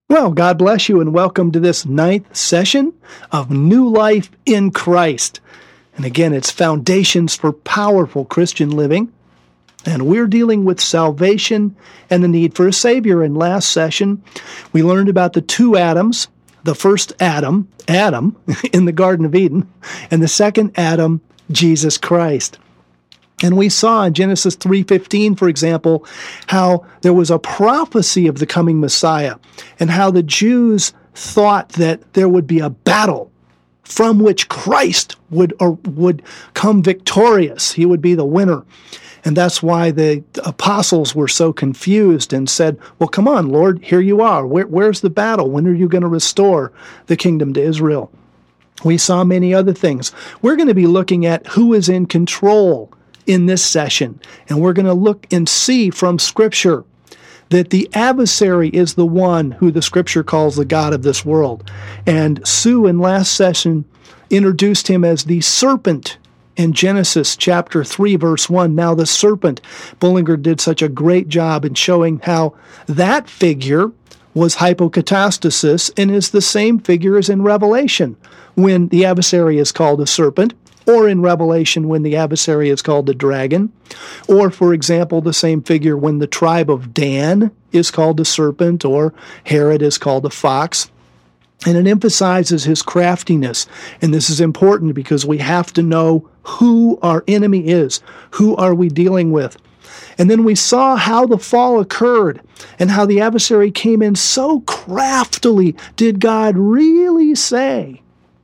Well, God bless you and welcome to this 9th session of New Life in Christ. And again, it's Foundations for Powerful Christian Living. And we're dealing with salvation and the need for a Savior. In last session, we learned about the two Adams. The first Adam in the Garden of Eden, and the second Adam, Jesus Christ. And we saw in Genesis 3:15, for example, how there was a prophecy of the coming Messiah, and how the Jews thought that there would be a battle from which Christ would come victorious. He would be the winner. And that's why the apostles were so confused and said, well, come on, Lord, here you are. Where's the battle? When are you going to restore the kingdom to Israel? We saw many other things. We're going to be looking at who is in control in this session. And we're going to look and see from Scripture that the adversary is the one who the Scripture calls the God of this world. And Sue, in last session, introduced him as the serpent in Genesis chapter 3, verse 1. Now the serpent, Bullinger did such a great job in showing how that figure was hypokatastasis and is the same figure as in Revelation when the adversary is called a serpent, or in Revelation when the adversary is called the dragon, or, for example, the same figure when the tribe of Dan is called a serpent, or Herod is called a fox. And it emphasizes his craftiness. And this is important because we have to know who our enemy is. Who are we dealing with? And then we saw how the fall occurred and how the adversary came in so craftily. Did God really say?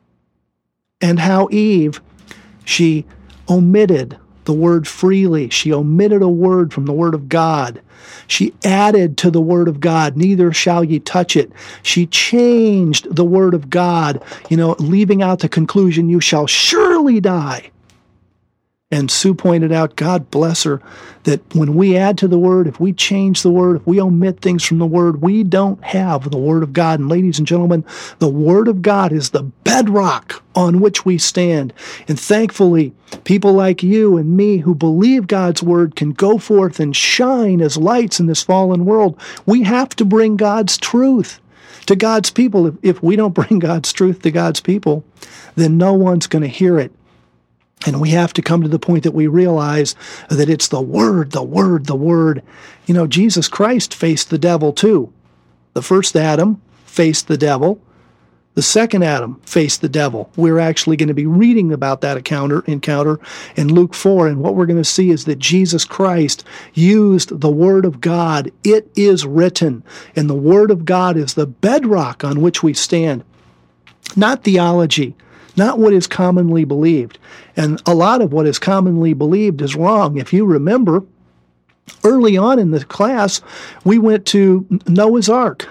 And how Eve, she omitted the word freely. She omitted a word from the Word of God. She added to the Word of God, neither shall ye touch it. She changed the Word of God, leaving out the conclusion, you shall surely die. And Sue pointed out, God bless her, that when we add to the Word, if we change the Word, if we omit things from the Word, we don't have the Word of God. And ladies and gentlemen, the Word of God is the bedrock on which we stand. And thankfully, people like you and me who believe God's Word can go forth and shine as lights in this fallen world. We have to bring God's truth to God's people. If we don't bring God's truth to God's people, then no one's going to hear it. And we have to come to the point that we realize that it's the Word, the Word, the Word. Jesus Christ faced the devil too. The first Adam faced the devil. The second Adam faced the devil. We're actually going to be reading about that encounter in Luke 4. And what we're going to see is that Jesus Christ used the Word of God. It is written. And the Word of God is the bedrock on which we stand. Not theology. Not what is commonly believed. And a lot of what is commonly believed is wrong. If you remember, early on in the class, we went to Noah's Ark.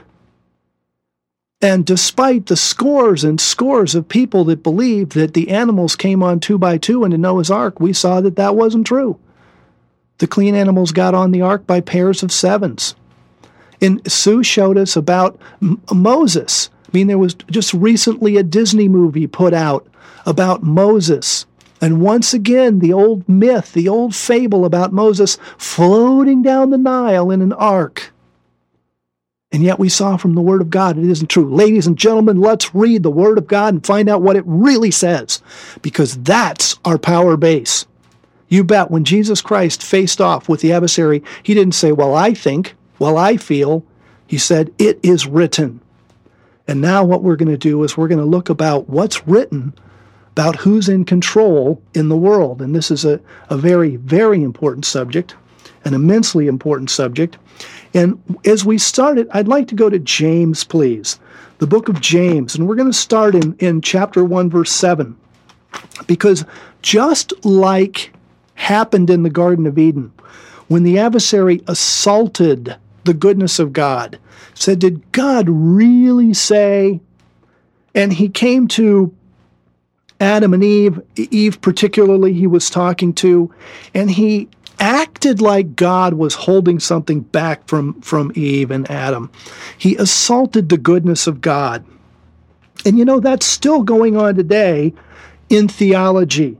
And despite the scores and scores of people that believed that the animals came on 2 by 2 into Noah's Ark, we saw that that wasn't true. The clean animals got on the ark by pairs of 7s. And Sue showed us about Moses. There was just recently a Disney movie put out about Moses. And once again, the old myth, the old fable about Moses floating down the Nile in an ark. And yet we saw from the Word of God it isn't true. Ladies and gentlemen, let's read the Word of God and find out what it really says, because that's our power base. You bet when Jesus Christ faced off with the adversary, he didn't say, well, I think, well, I feel. He said, it is written. And now what we're going to do is we're going to look about what's written about who's in control in the world. And this is a very, very important subject, an immensely important subject. And as we started, I'd like to go to James, please, the book of James. And we're going to start in chapter 1, verse 7. Because just like happened in the Garden of Eden, when the adversary assaulted the goodness of God, said, did God really say? And he came to Adam and Eve particularly he was talking to, and he acted like God was holding something back from Eve and Adam. He assaulted the goodness of God. And that's still going on today in theology.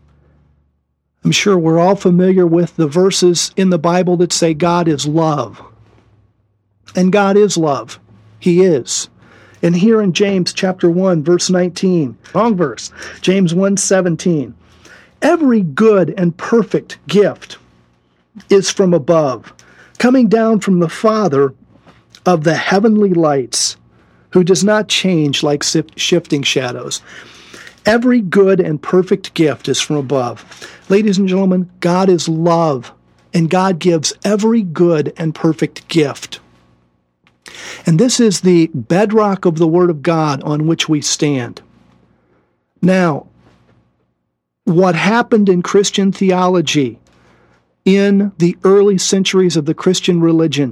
I'm sure we're all familiar with the verses in the Bible that say God is love. And God is love. He is. And here in James chapter 1, verse 19, wrong verse, James 1:17, every good and perfect gift is from above, coming down from the Father of the heavenly lights, who does not change like shifting shadows. Every good and perfect gift is from above. Ladies and gentlemen, God is love, and God gives every good and perfect gift. And this is the bedrock of the Word of God on which we stand. Now, what happened in Christian theology in the early centuries of the Christian religion,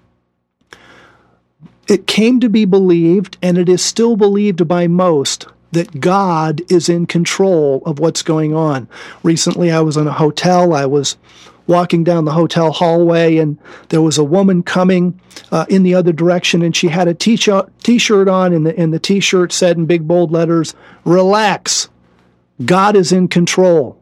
it came to be believed, and it is still believed by most, that God is in control of what's going on. Recently, I was in a hotel. I was walking down the hotel hallway, and there was a woman coming in the other direction, and she had a t-shirt on, and the t-shirt said in big bold letters, "Relax, God is in control."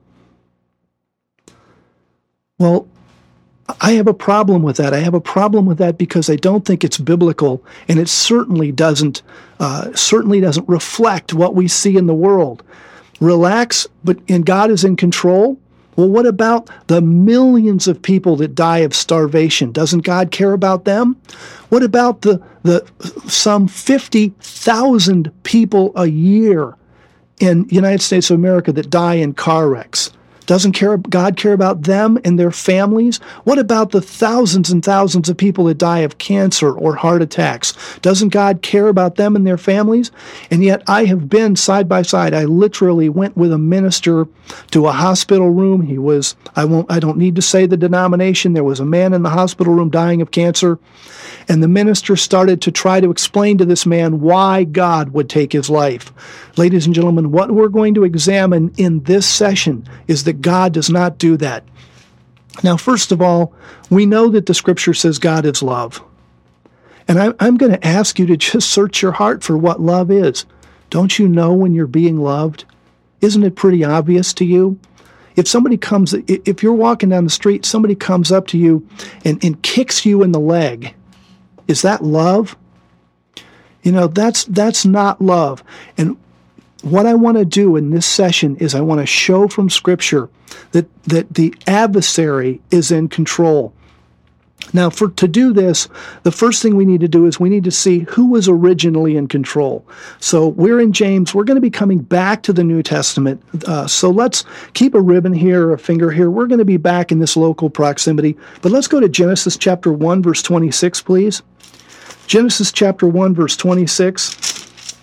Well, I have a problem with that. I have a problem with that because I don't think it's biblical, and it certainly doesn't reflect what we see in the world. Relax, and God is in control? Well, what about the millions of people that die of starvation? Doesn't God care about them? What about the some 50,000 people a year in the United States of America that die in car wrecks? Doesn't God care about them and their families? What about the thousands and thousands of people that die of cancer or heart attacks? Doesn't God care about them and their families? And yet I have been side by side. I literally went with a minister to a hospital room. He was, I don't need to say the denomination. There was a man in the hospital room dying of cancer. And the minister started to try to explain to this man why God would take his life. Ladies and gentlemen, what we're going to examine in this session is that God does not do that. Now, first of all, we know that the Scripture says God is love. And I'm going to ask you to just search your heart for what love is. Don't you know when you're being loved? Isn't it pretty obvious to you? If you're walking down the street, somebody comes up to you and kicks you in the leg, is that love? You know, that's not love. And what I want to do in this session is I want to show from Scripture that the adversary is in control. Now, to do this, the first thing we need to do is we need to see who was originally in control. So we're in James. We're going to be coming back to the New Testament. So let's keep a ribbon here, a finger here. We're going to be back in this local proximity. But let's go to Genesis chapter 1, verse 26, please. Genesis chapter 1, verse 26.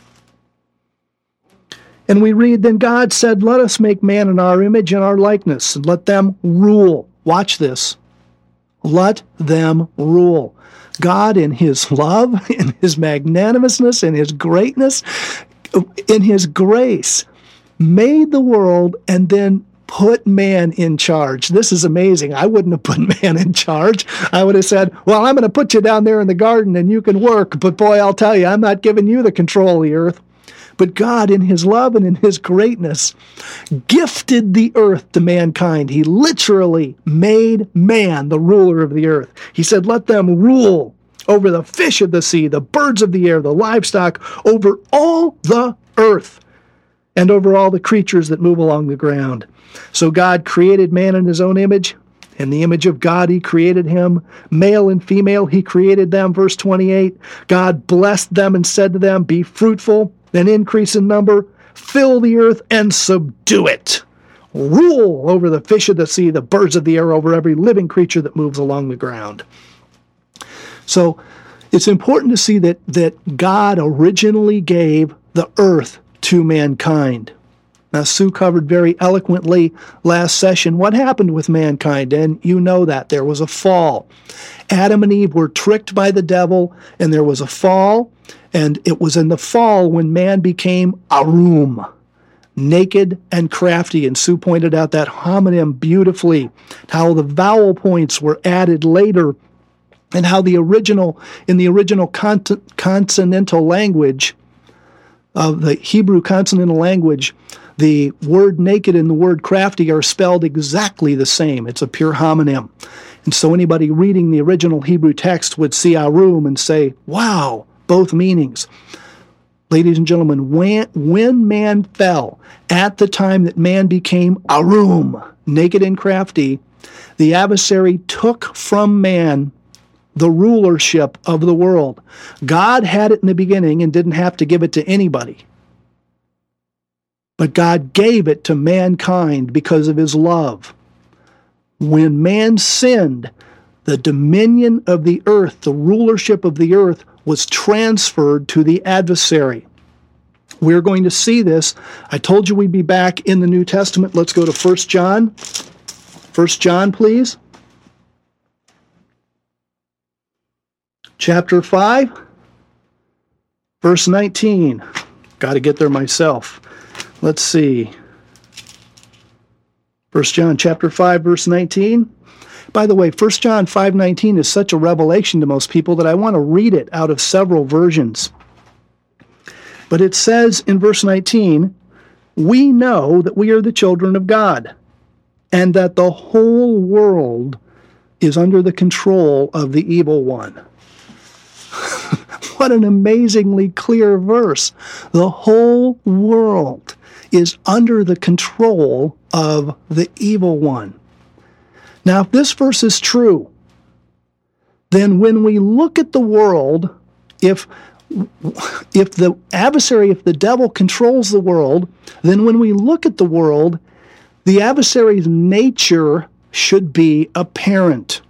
And we read, "Then God said, let us make man in our image and our likeness, and let them rule." Watch this. Let them rule. God, in his love, in his magnanimousness, in his greatness, in his grace, made the world and then put man in charge. This is amazing. I wouldn't have put man in charge. I would have said, well, I'm going to put you down there in the garden and you can work. But boy, I'll tell you, I'm not giving you the control of the earth. But God, in his love and in his greatness, gifted the earth to mankind. He literally made man the ruler of the earth. He said, let them rule over the fish of the sea, the birds of the air, the livestock, over all the earth, and over all the creatures that move along the ground. So God created man in his own image. In the image of God, he created him. Male and female, he created them. Verse 28, God blessed them and said to them, be fruitful and increase in number, fill the earth and subdue it. Rule over the fish of the sea, the birds of the air, over every living creature that moves along the ground. So it's important to see that God originally gave the earth to mankind. Now, Sue covered very eloquently last session what happened with mankind, and you know that. There was a fall. Adam and Eve were tricked by the devil, and there was a fall, and it was in the fall when man became arum, naked and crafty, and Sue pointed out that homonym beautifully, how the vowel points were added later, and how in the original consonantal language of the Hebrew consonantal language, the word naked and the word crafty are spelled exactly the same. It's a pure homonym. And so anybody reading the original Hebrew text would see arum and say, wow, both meanings. Ladies and gentlemen, when man fell, at the time that man became arum, naked and crafty, the adversary took from man the rulership of the world. God had it in the beginning and didn't have to give it to anybody. But God gave it to mankind because of his love. When man sinned, the dominion of the earth, the rulership of the earth, was transferred to the adversary. We're going to see this. I told you we'd be back in the New Testament. Let's go to 1 John. 1 John, please. Chapter 5, verse 19. Got to get there myself. Let's see. 1 John chapter 5, verse 19. By the way, 1 John 5:19 is such a revelation to most people that I want to read it out of several versions. But it says in verse 19, we know that we are the children of God, and that the whole world is under the control of the evil one. What an amazingly clear verse. The whole world is under the control of the evil one. Now, if this verse is true, then when we look at the world, if the adversary, if the devil controls the world, then when we look at the world, the adversary's nature should be apparent.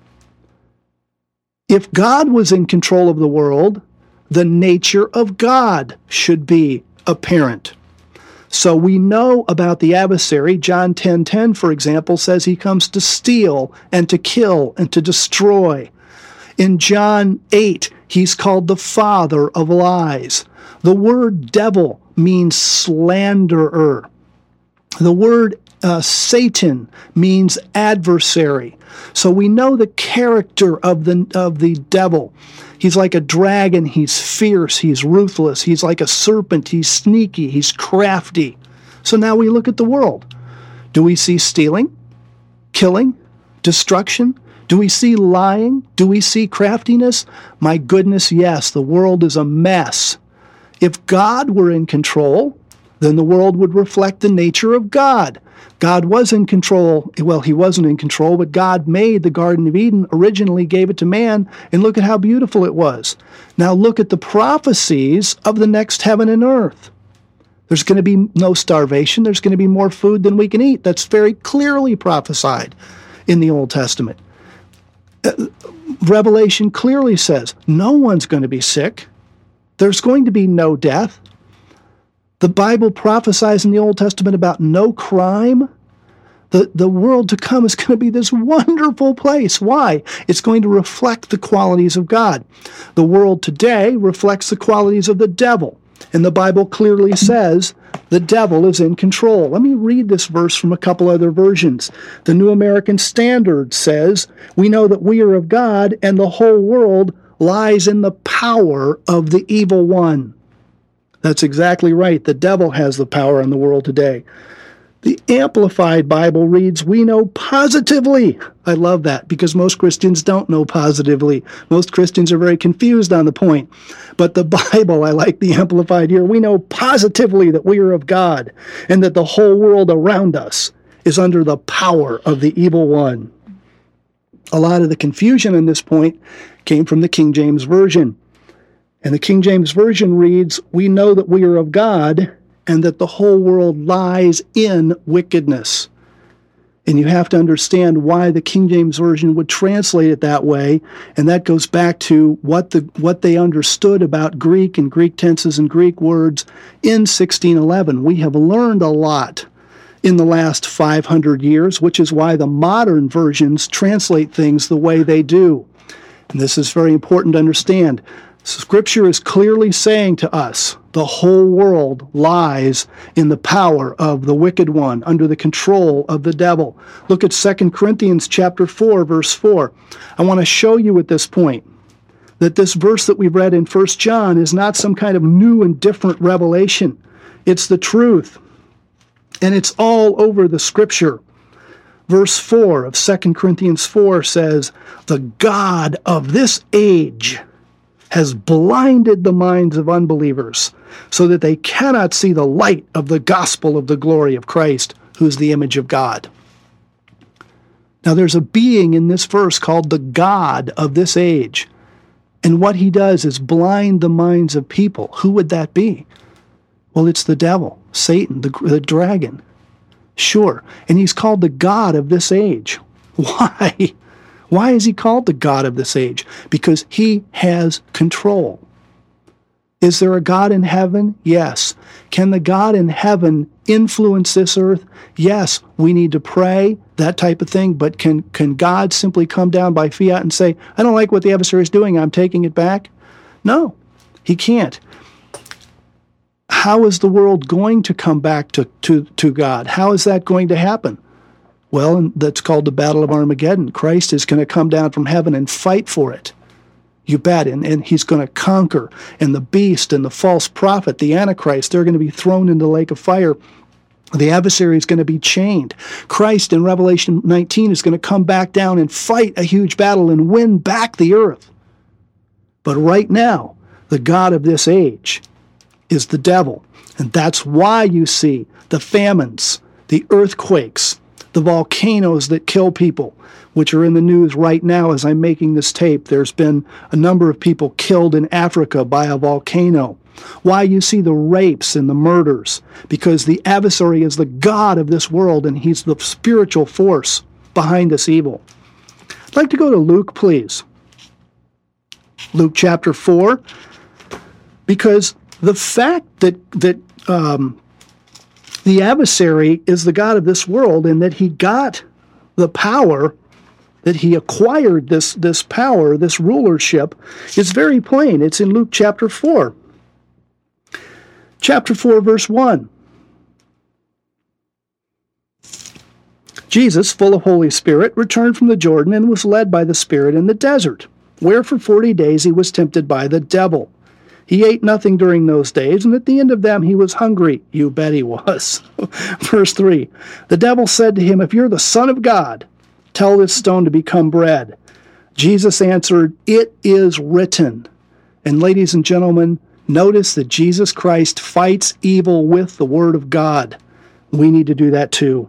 If God was in control of the world, the nature of God should be apparent. So we know about the adversary. John 10:10, for example, says he comes to steal and to kill and to destroy. In John 8, he's called the father of lies. The word devil means slanderer. The word Satan means adversary. So we know the character of the devil. He's like a dragon, he's fierce, he's ruthless, he's like a serpent, he's sneaky, he's crafty. So now we look at the world. Do we see stealing, killing, destruction? Do we see lying? Do we see craftiness? My goodness, yes, the world is a mess. If God were in control, then the world would reflect the nature of God. God was in control. Well, he wasn't in control, but God made the Garden of Eden, originally gave it to man, and look at how beautiful it was. Now look at the prophecies of the next heaven and earth. There's going to be no starvation. There's going to be more food than we can eat. That's very clearly prophesied in the Old Testament. Revelation clearly says no one's going to be sick. There's going to be no death. The Bible prophesies in the Old Testament about no crime. The world to come is going to be this wonderful place. Why? It's going to reflect the qualities of God. The world today reflects the qualities of the devil. And the Bible clearly says the devil is in control. Let me read this verse from a couple other versions. The New American Standard says, we know that we are of God, and the whole world lies in the power of the evil one. That's exactly right. The devil has the power in the world today. The Amplified Bible reads, we know positively. I love that because most Christians don't know positively. Most Christians are very confused on the point. But the Bible, I like the Amplified here, we know positively that we are of God and that the whole world around us is under the power of the evil one. A lot of the confusion on this point came from the King James Version. And the King James Version reads, we know that we are of God and that the whole world lies in wickedness. And you have to understand why the King James Version would translate it that way. And that goes back to what they understood about Greek and Greek tenses and Greek words in 1611. We have learned a lot in the last 500 years, which is why the modern versions translate things the way they do. And this is very important to understand. Scripture is clearly saying to us, the whole world lies in the power of the wicked one, under the control of the devil. Look at 2 Corinthians chapter 4, verse 4. I want to show you at this point that this verse that we've read in 1 John is not some kind of new and different revelation. It's the truth. And it's all over the Scripture. Verse 4 of 2 Corinthians 4 says, "The God of this age has blinded the minds of unbelievers so that they cannot see the light of the gospel of the glory of Christ, who is the image of God." Now there's a being in this verse called the God of this age. And what he does is blind the minds of people. Who would that be? Well, it's the devil, Satan, the dragon. Sure. And he's called the God of this age. Why? Why is he called the God of this age? Because he has control. Is there a God in heaven? Yes. Can the God in heaven influence this earth? Yes. We need to pray, that type of thing. But can God simply come down by fiat and say, "I don't like what the adversary is doing, I'm taking it back"? No, he can't. How is the world going to come back to God? How is that going to happen? Well, that's called the Battle of Armageddon. Christ is going to come down from heaven and fight for it. You bet. And he's going to conquer. And the beast and the false prophet, the Antichrist, they're going to be thrown into the lake of fire. The adversary is going to be chained. Christ in Revelation 19 is going to come back down and fight a huge battle and win back the earth. But right now, the God of this age is the devil. And that's why you see the famines, the earthquakes, the volcanoes that kill people, which are in the news right now as I'm making this tape. There's been a number of people killed in Africa by a volcano. Why you see the rapes and the murders, because the adversary is the God of this world and he's the spiritual force behind this evil. I'd like to go to Luke, please. Luke chapter 4, because the fact that the adversary is the God of this world and that he got the power, that he acquired this power, this rulership, is very plain. It's in Luke chapter 4. Chapter 4, verse 1. Jesus, full of Holy Spirit, returned from the Jordan and was led by the Spirit in the desert, where for 40 days he was tempted by the devil. He ate nothing during those days, and at the end of them he was hungry. You bet he was. Verse 3. The devil said to him, "If you're the Son of God, tell this stone to become bread." Jesus answered, "It is written." And ladies and gentlemen, notice that Jesus Christ fights evil with the Word of God. We need to do that too.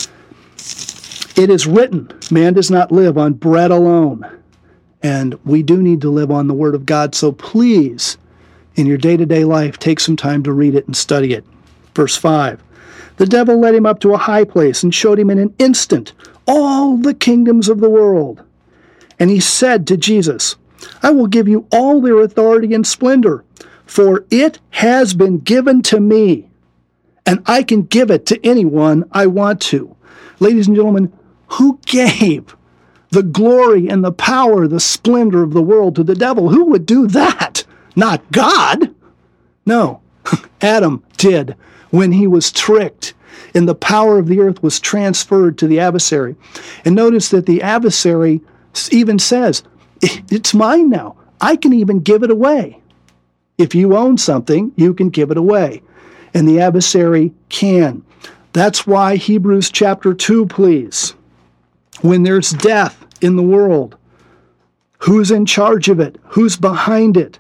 It is written, man does not live on bread alone. And we do need to live on the Word of God. So please, in your day-to-day life, take some time to read it and study it. Verse 5. The devil led him up to a high place and showed him in an instant all the kingdoms of the world. And he said to Jesus, "I will give you all their authority and splendor, for it has been given to me, and I can give it to anyone I want to." Ladies and gentlemen, who gave the glory and the power, the splendor of the world to the devil? Who would do that? Not God. No, Adam did when he was tricked and the power of the earth was transferred to the adversary. And notice that the adversary even says, "It's mine now. I can even give it away." If you own something, you can give it away. And the adversary can. That's why Hebrews chapter 2, please. When there's death in the world, who's in charge of it? Who's behind it?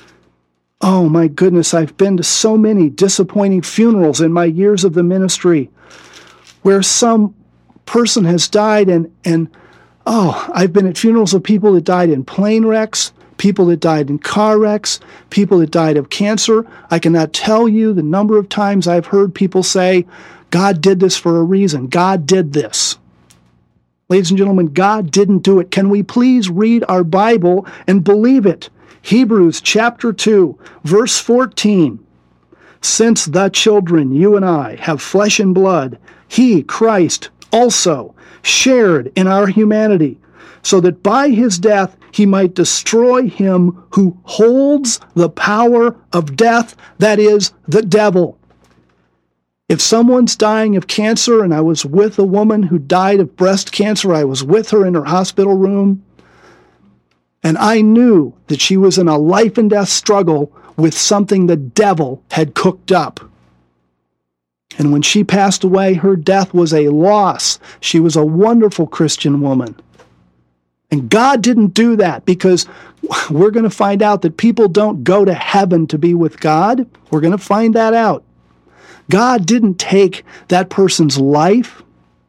Oh my goodness, I've been to so many disappointing funerals in my years of the ministry where some person has died and I've been at funerals of people that died in plane wrecks, people that died in car wrecks, people that died of cancer. I cannot tell you the number of times I've heard people say, "God did this for a reason. God did this." Ladies and gentlemen, God didn't do it. Can we please read our Bible and believe it? Hebrews chapter 2, verse 14. Since the children, you and I, have flesh and blood, he, Christ, also shared in our humanity, so that by his death he might destroy him who holds the power of death, that is, the devil. If someone's dying of cancer, and I was with a woman who died of breast cancer, I was with her in her hospital room, and I knew that she was in a life and death struggle with something the devil had cooked up. And when she passed away, her death was a loss. She was a wonderful Christian woman. And God didn't do that, because we're going to find out that people don't go to heaven to be with God. We're going to find that out. God didn't take that person's life.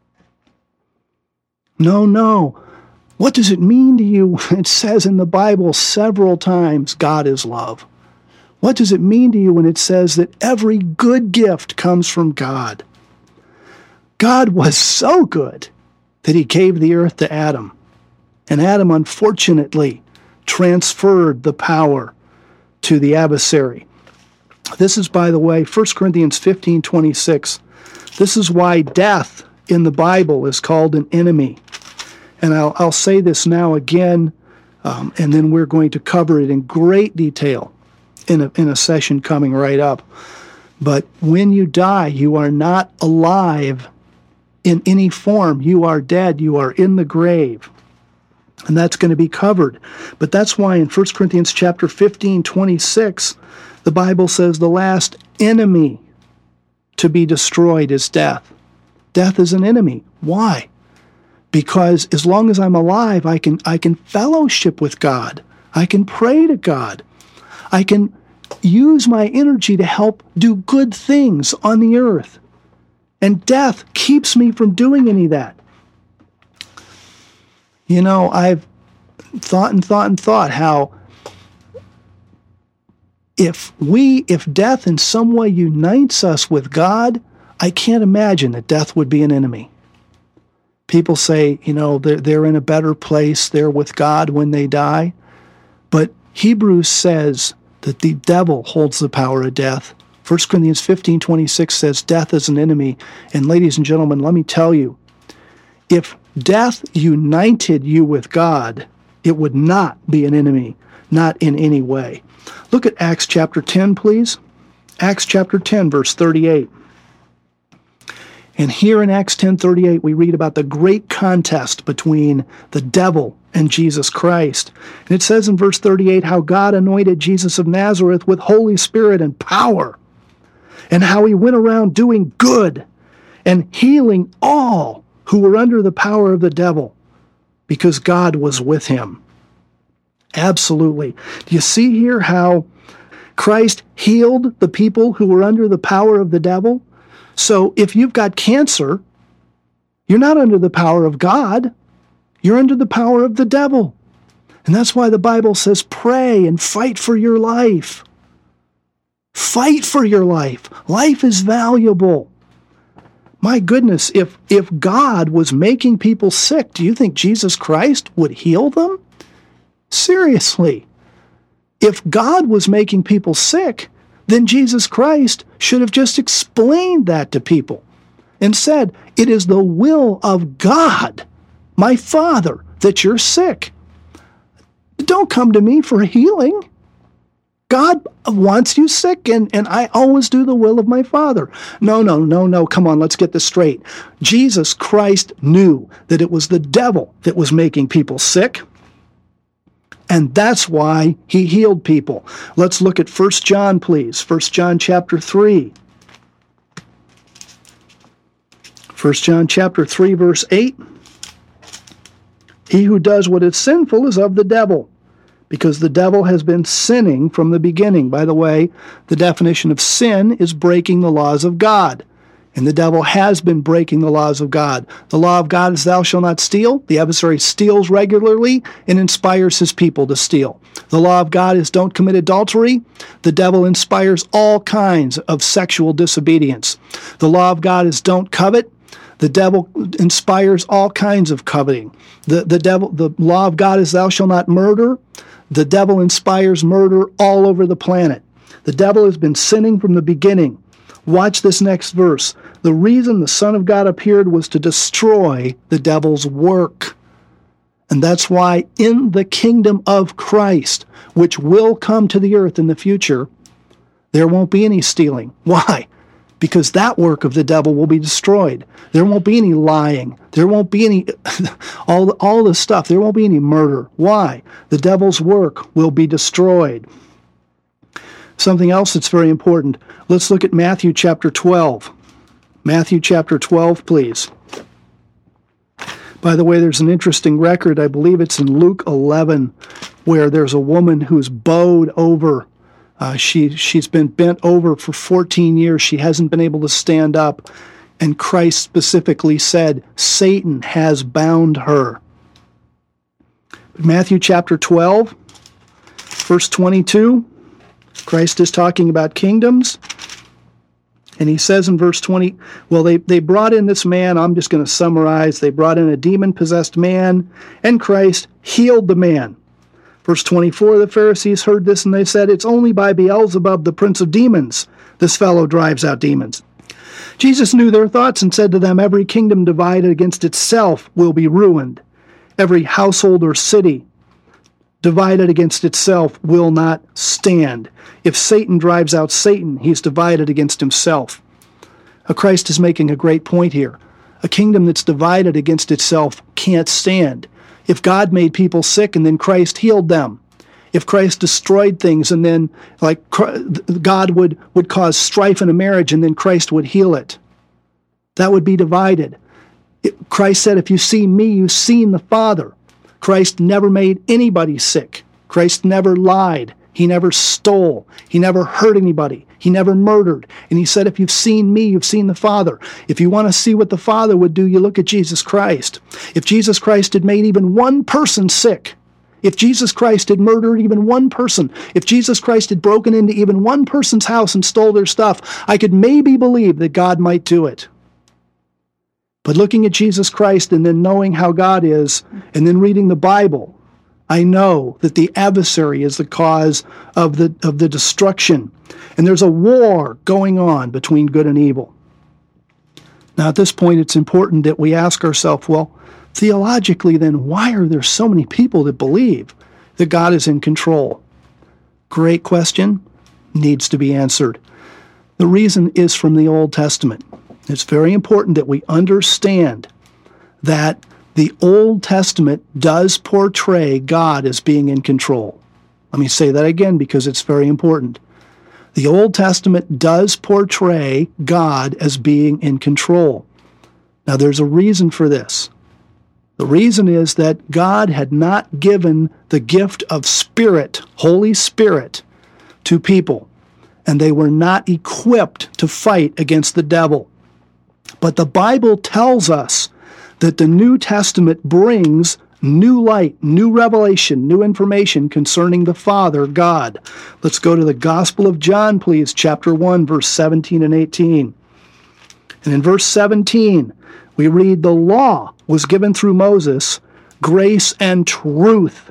No. What does it mean to you? It says in the Bible several times, God is love. What does it mean to you when it says that every good gift comes from God? God was so good that he gave the earth to Adam. And Adam, unfortunately, transferred the power to the adversary. This is, by the way, 1 Corinthians 15:26. This is why death in the Bible is called an enemy. And I'll say this now again, and then we're going to cover it in great detail in a session coming right up. But when you die, you are not alive in any form. You are dead. You are in the grave. And that's going to be covered. But that's why in 1 Corinthians chapter 15:26, the Bible says the last enemy to be destroyed is death. Death is an enemy. Why? Because as long as I'm alive, I can fellowship with God. I can pray to God. I can use my energy to help do good things on the earth. And death keeps me from doing any of that. You know, I've thought how if death in some way unites us with God, I can't imagine that death would be an enemy. People say, you know, they're in a better place, they're with God when they die. But Hebrews says that the devil holds the power of death. 1 Corinthians 15:26 says death is an enemy. And ladies and gentlemen, let me tell you, if death united you with God, it would not be an enemy, not in any way. Look at Acts chapter 10, please. Acts chapter 10, verse 38. And here in Acts 10:38, we read about the great contest between the devil and Jesus Christ. And it says in verse 38 how God anointed Jesus of Nazareth with Holy Spirit and power, and how he went around doing good and healing all who were under the power of the devil, because God was with him. Absolutely. Do you see here how Christ healed the people who were under the power of the devil? So if you've got cancer, you're not under the power of God. You're under the power of the devil. And that's why the Bible says pray and fight for your life. Fight for your life. Life is valuable. My goodness, if God was making people sick, do you think Jesus Christ would heal them? Seriously. If God was making people sick, then Jesus Christ should have just explained that to people and said, it is the will of God, my Father, that you're sick. Don't come to me for healing. God wants you sick, and I always do the will of my Father. No, come on, let's get this straight. Jesus Christ knew that it was the devil that was making people sick, and that's why he healed people. Let's look at 1 John, please. 1 John chapter 3. 1 John chapter 3, verse 8. He who does what is sinful is of the devil, because the devil has been sinning from the beginning. By the way, the definition of sin is breaking the laws of God. And the devil has been breaking the laws of God. The law of God is thou shalt not steal. The adversary steals regularly and inspires his people to steal. The law of God is don't commit adultery. The devil inspires all kinds of sexual disobedience. The law of God is don't covet. The devil inspires all kinds of coveting. The law of God is thou shalt not murder. The devil inspires murder all over the planet. The devil has been sinning from the beginning. Watch this next verse. The reason the Son of God appeared was to destroy the devil's work. And that's why in the kingdom of Christ, which will come to the earth in the future, there won't be any stealing. Why? Because that work of the devil will be destroyed. There won't be any lying. There won't be any, all this stuff. There won't be any murder. Why? The devil's work will be destroyed. Something else that's very important. Let's look at Matthew chapter 12. Matthew chapter 12, please. By the way, there's an interesting record. I believe it's in Luke 11, where there's a woman who's bowed over. She's been bent over for 14 years. She hasn't been able to stand up. And Christ specifically said, Satan has bound her. Matthew chapter 12, verse 22, Christ is talking about kingdoms. And he says in verse 20, well, they brought in this man. I'm just going to summarize. They brought in a demon-possessed man, and Christ healed the man. Verse 24, the Pharisees heard this, and they said, it's only by Beelzebub, the prince of demons, this fellow drives out demons. Jesus knew their thoughts and said to them, every kingdom divided against itself will be ruined. Every household or city divided against itself will not stand. If Satan drives out Satan, he's divided against himself. Christ is making a great point here. A kingdom that's divided against itself can't stand. If God made people sick and then Christ healed them, if Christ destroyed things and then like God would cause strife in a marriage and then Christ would heal it, that would be divided. Christ said, if you see me, you've seen the Father. Christ never made anybody sick. Christ never lied. He never stole. He never hurt anybody. He never murdered. And he said, if you've seen me, you've seen the Father. If you want to see what the Father would do, you look at Jesus Christ. If Jesus Christ had made even one person sick, if Jesus Christ had murdered even one person, if Jesus Christ had broken into even one person's house and stole their stuff, I could maybe believe that God might do it. But looking at Jesus Christ and then knowing how God is, and then reading the Bible, I know that the adversary is the cause of the destruction. And there's a war going on between good and evil. Now, at this point, it's important that we ask ourselves, well, theologically, then, why are there so many people that believe that God is in control? Great question, needs to be answered. The reason is from the Old Testament. It's very important that we understand that the Old Testament does portray God as being in control. Let me say that again because it's very important. The Old Testament does portray God as being in control. Now, there's a reason for this. The reason is that God had not given the gift of Spirit, Holy Spirit, to people, and they were not equipped to fight against the devil. But the Bible tells us that the New Testament brings new light, new revelation, new information concerning the Father, God. Let's go to the Gospel of John, please, chapter 1, verse 17 and 18. And in verse 17, we read, the law was given through Moses, grace and truth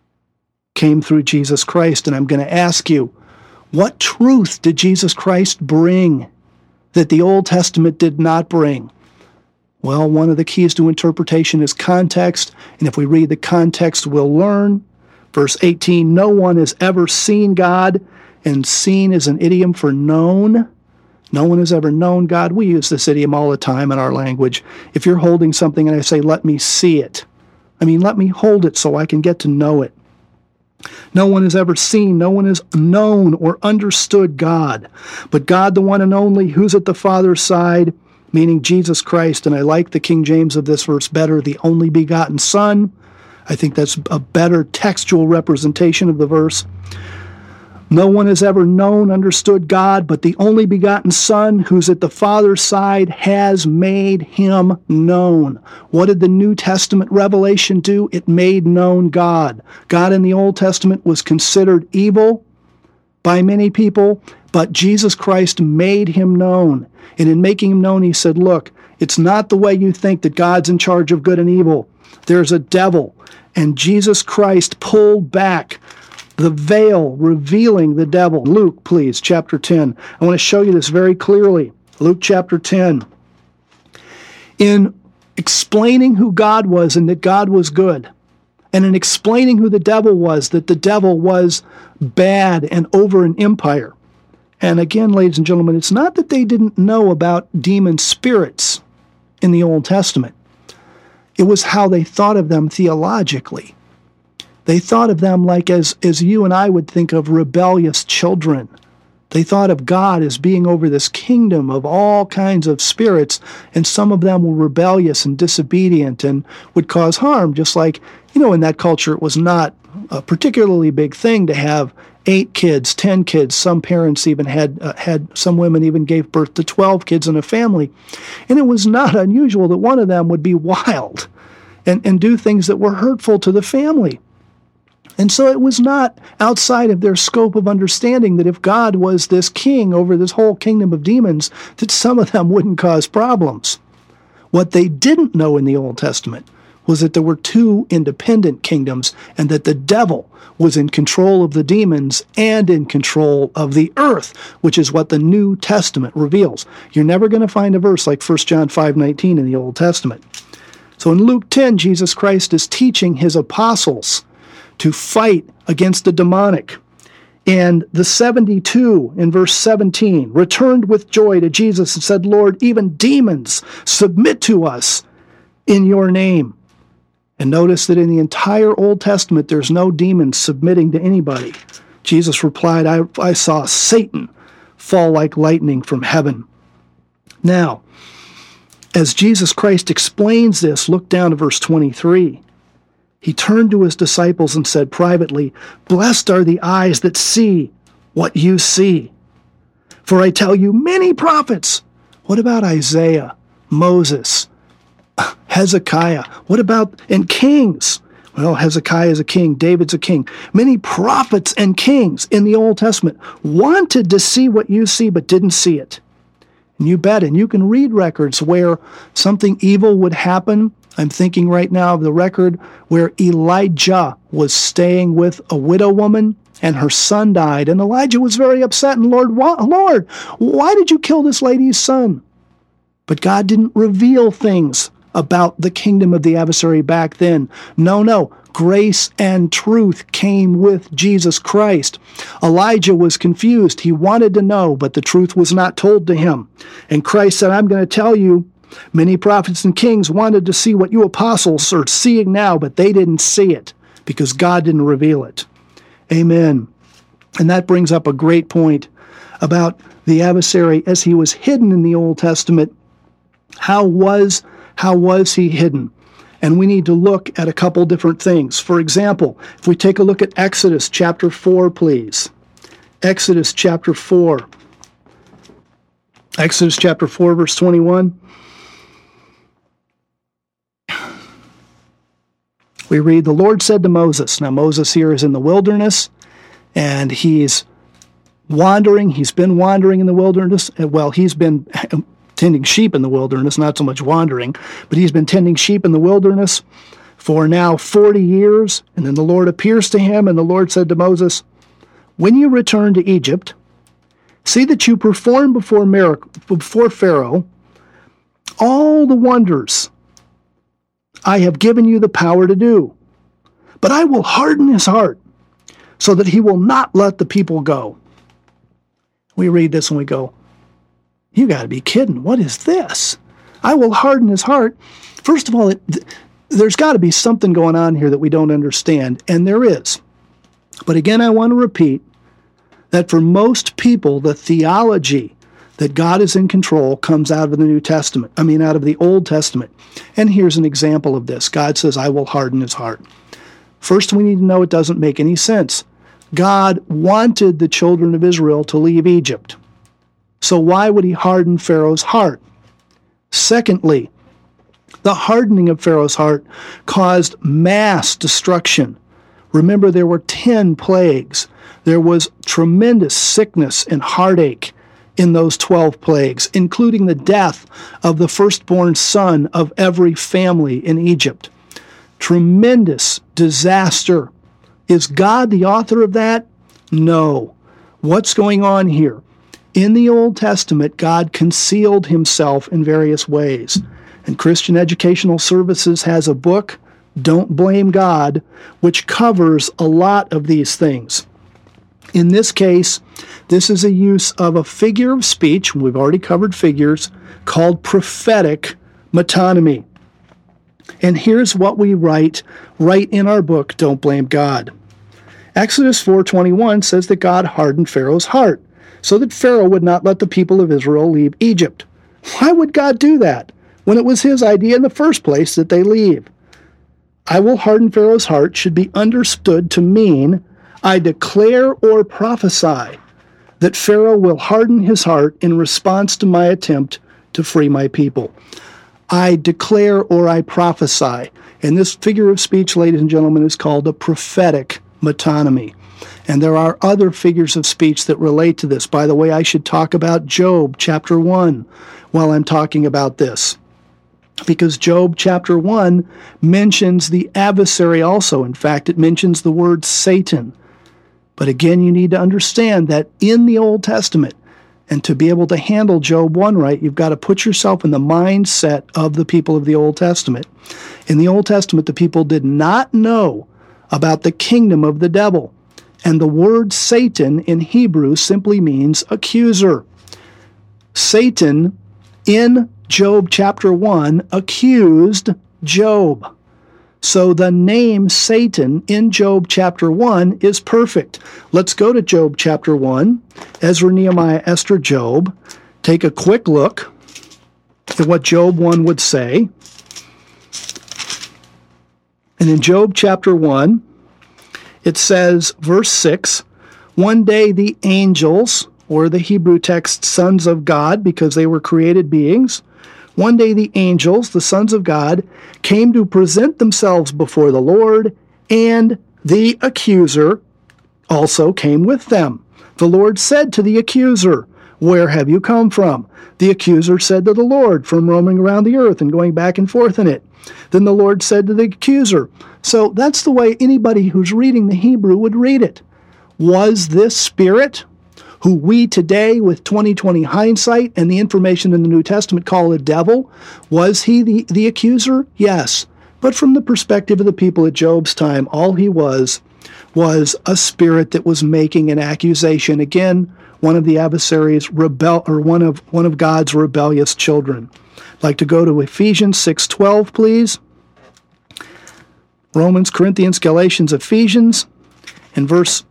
came through Jesus Christ. And I'm going to ask you, what truth did Jesus Christ bring that the Old Testament did not bring? Well, one of the keys to interpretation is context, and if we read the context, we'll learn. Verse 18, no one has ever seen God, and seen is an idiom for known. No one has ever known God. We use this idiom all the time in our language. If you're holding something and I say, let me see it, I mean, let me hold it so I can get to know it. No one has ever seen, no one has known or understood God. But God, the one and only, who's at the Father's side, meaning Jesus Christ, and I like the King James of this verse better, the only begotten Son. I think that's a better textual representation of the verse. No one has ever known, understood God, but the only begotten Son, who's at the Father's side, has made him known. What did the New Testament revelation do? It made known God. God in the Old Testament was considered evil by many people, but Jesus Christ made him known. And in making him known, he said, look, it's not the way you think that God's in charge of good and evil. There's a devil. And Jesus Christ pulled back the veil, revealing the devil. Luke, please, chapter 10. I want to show you this very clearly. Luke chapter 10. In explaining who God was and that God was good, and in explaining who the devil was, that the devil was bad and over an empire. And again, ladies and gentlemen, it's not that they didn't know about demon spirits in the Old Testament. It was how they thought of them theologically. They thought of them like as you and I would think of rebellious children They thought of God as being over this kingdom of all kinds of spirits, and some of them were rebellious and disobedient and would cause harm, just like, in that culture it was not a particularly big thing to have 8 kids, 10 kids. Some parents even had some women even gave birth to 12 kids in a family. And it was not unusual that one of them would be wild and do things that were hurtful to the family. And so it was not outside of their scope of understanding that if God was this king over this whole kingdom of demons, that some of them wouldn't cause problems. What they didn't know in the Old Testament was that there were 2 independent kingdoms and that the devil was in control of the demons and in control of the earth, which is what the New Testament reveals. You're never going to find a verse like 1 John 5:19 in the Old Testament. So in Luke 10, Jesus Christ is teaching his apostles to fight against the demonic. And the 72 in verse 17 returned with joy to Jesus and said, "Lord, even demons submit to us in your name." And notice that in the entire Old Testament, there's no demons submitting to anybody. Jesus replied, I saw Satan fall like lightning from heaven. Now, as Jesus Christ explains this, look down to verse 23. He turned to his disciples and said privately, "Blessed are the eyes that see what you see. For I tell you, many prophets." What about Isaiah, Moses, Hezekiah? What about, and kings? Well, Hezekiah is a king, David's a king. Many prophets and kings in the Old Testament wanted to see what you see, but didn't see it. And you bet, and you can read records where something evil would happen. I'm thinking right now of the record where Elijah was staying with a widow woman and her son died. And Elijah was very upset. And Lord, why did you kill this lady's son? But God didn't reveal things about the kingdom of the adversary back then. No. Grace and truth came with Jesus Christ. Elijah was confused. He wanted to know, but the truth was not told to him. And Christ said, "I'm going to tell you, many prophets and kings wanted to see what you apostles are seeing now, but they didn't see it because God didn't reveal it." Amen. And that brings up a great point about the adversary as he was hidden in the Old Testament. How was he hidden? And we need to look at a couple different things. For example, if we take a look at Exodus chapter 4, please. Exodus chapter 4. Exodus chapter 4, verse 21. We read, "The Lord said to Moses." Now Moses here is in the wilderness, and he's wandering. He's been wandering in the wilderness. Well, he's been tending sheep in the wilderness, not so much wandering, but he's been tending sheep in the wilderness for now 40 years. And then the Lord appears to him, and the Lord said to Moses, "When you return to Egypt, see that you perform before Pharaoh all the wonders I have given you the power to do. But I will harden his heart so that he will not let the people go." We read this and we go, "You got to be kidding. What is this? I will harden his heart." First of all, there's got to be something going on here that we don't understand, and there is. But again, I want to repeat that for most people, the theology that God is in control comes out of the out of the Old Testament. And here's an example of this. God says, "I will harden his heart." First, we need to know it doesn't make any sense. God wanted the children of Israel to leave Egypt. So why would he harden Pharaoh's heart? Secondly, the hardening of Pharaoh's heart caused mass destruction. Remember, there were 10 plagues. There was tremendous sickness and heartache in those 12 plagues, including the death of the firstborn son of every family in Egypt. Tremendous disaster. Is God the author of that? No. What's going on here? In the Old Testament, God concealed himself in various ways. And Christian Educational Services has a book, Don't Blame God, which covers a lot of these things. In this case, this is a use of a figure of speech, we've already covered figures, called prophetic metonymy. And here's what we write right in our book, Don't Blame God. Exodus 4:21 says that God hardened Pharaoh's heart so that Pharaoh would not let the people of Israel leave Egypt. Why would God do that when it was his idea in the first place that they leave? I will harden Pharaoh's heart should be understood to mean I declare or prophesy that Pharaoh will harden his heart in response to my attempt to free my people. I declare or I prophesy. And this figure of speech, ladies and gentlemen, is called a prophetic metonymy. And there are other figures of speech that relate to this. By the way, I should talk about Job chapter 1 while I'm talking about this, because Job chapter 1 mentions the adversary also. In fact, it mentions the word Satan. But again, you need to understand that in the Old Testament, and to be able to handle Job 1 right, you've got to put yourself in the mindset of the people of the Old Testament. In the Old Testament, the people did not know about the kingdom of the devil. And the word Satan in Hebrew simply means accuser. Satan, in Job chapter 1, accused Job. So the name Satan in Job chapter 1 is perfect. Let's go to Job chapter 1, Ezra, Nehemiah, Esther, Job. Take a quick look at what Job 1 would say. And in Job chapter 1, it says, verse 6, one day the angels, or the Hebrew text, sons of God, because they were created beings, one day the angels, the sons of God, came to present themselves before the Lord, and the accuser also came with them. The Lord said to the accuser, where have you come from? The accuser said to the Lord, from roaming around the earth and going back and forth in it. Then the Lord said to the accuser. So that's the way anybody who's reading the Hebrew would read it. Was this spirit, who we today, with 20/20 hindsight and the information in the New Testament, call a devil, was he the accuser? Yes. But from the perspective of the people at Job's time, all he was a spirit that was making an accusation. Again, one of the adversaries, one of God's rebellious children. I'd like to go to Ephesians 6:12, please. Romans, Corinthians, Galatians, Ephesians, in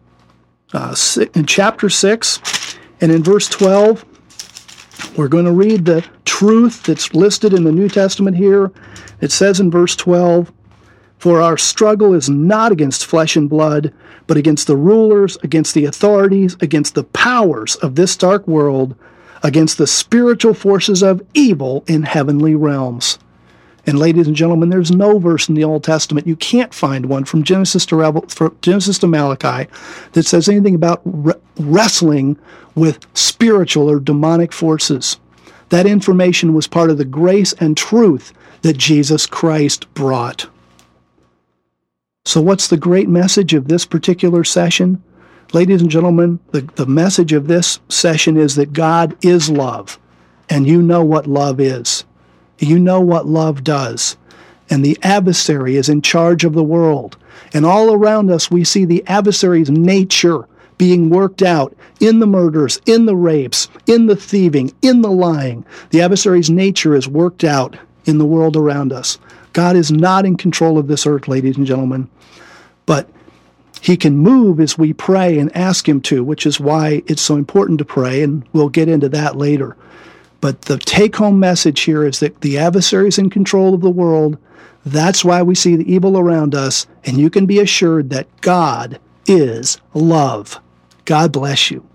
chapter 6, and in verse 12, we're going to read the truth that's listed in the New Testament here. It says in verse 12, for our struggle is not against flesh and blood, but against the rulers, against the authorities, against the powers of this dark world, against the spiritual forces of evil in heavenly realms. And ladies and gentlemen, there's no verse in the Old Testament, you can't find one from Genesis to Malachi, that says anything about wrestling with spiritual or demonic forces. That information was part of the grace and truth that Jesus Christ brought. So what's the great message of this particular session? Ladies and gentlemen, the message of this session is that God is love, and you know what love is. You know what love does. And the adversary is in charge of the world. And all around us, we see the adversary's nature being worked out in the murders, in the rapes, in the thieving, in the lying. The adversary's nature is worked out in the world around us. God is not in control of this earth, ladies and gentlemen. But he can move as we pray and ask him to, which is why it's so important to pray, and we'll get into that later. But the take-home message here is that the adversary is in control of the world. That's why we see the evil around us, and you can be assured that God is love. God bless you.